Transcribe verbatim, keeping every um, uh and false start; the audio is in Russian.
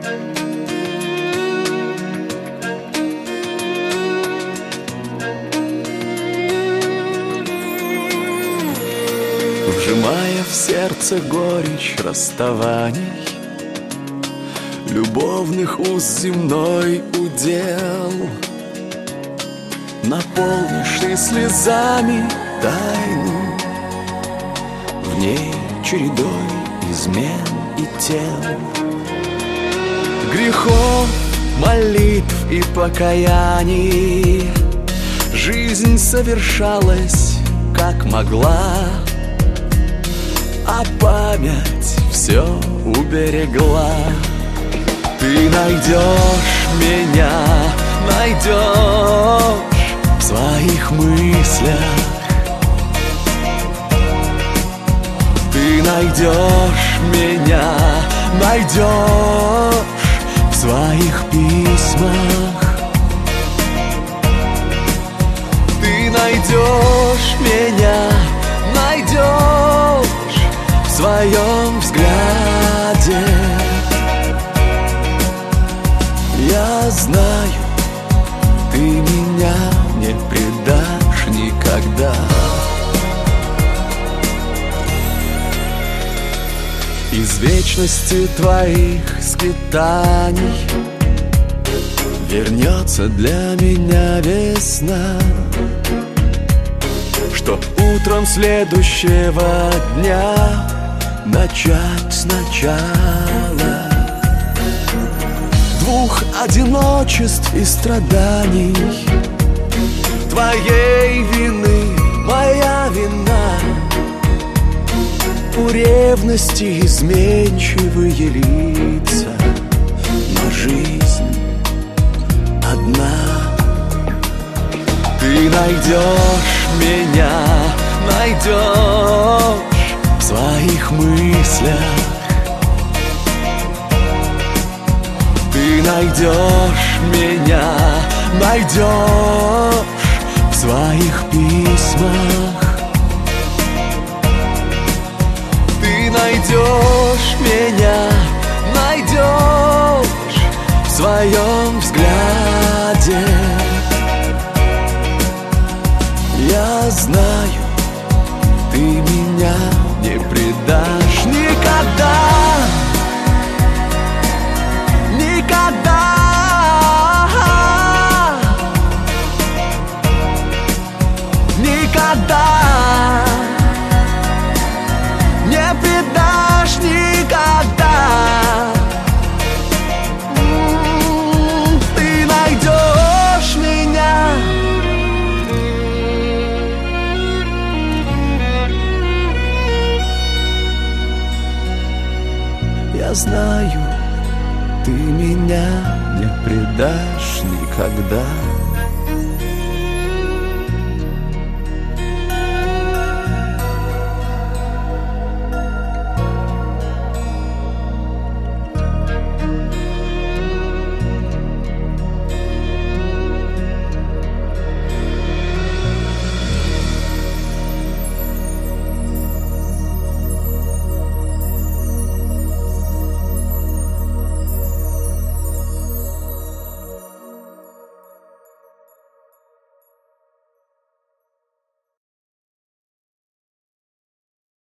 Вжимая в сердце горечь расставаний, любовных уз земной удел, наполнишь ты слезами тайну, в ней чередой измен и тел, грехов, молитв и покаяний. Жизнь совершалась как могла, а память все уберегла. Ты найдешь меня, найдешь в своих мыслях. Ты найдешь меня, найдешь в своих письмах. Ты найдешь меня, найдешь в своем взгляде. Я знаю, ты меня не предашь никогда. Из вечности твоих скитаний вернется для меня весна, чтоб утром следующего дня начать сначала. Двух одиночеств и страданий, твоей вины моя вина, у ревности изменчивые лица, но жизнь одна. Ты найдешь меня, найдешь в своих мыслях. Ты найдешь меня, найдешь в своих письмах. Ты найдешь меня, найдешь в своем взгляде. Я знаю, ты меня не предашь никогда. Никогда. Никогда не предашь никогда. М-м, ты найдешь меня. Я знаю, ты меня не предашь никогда.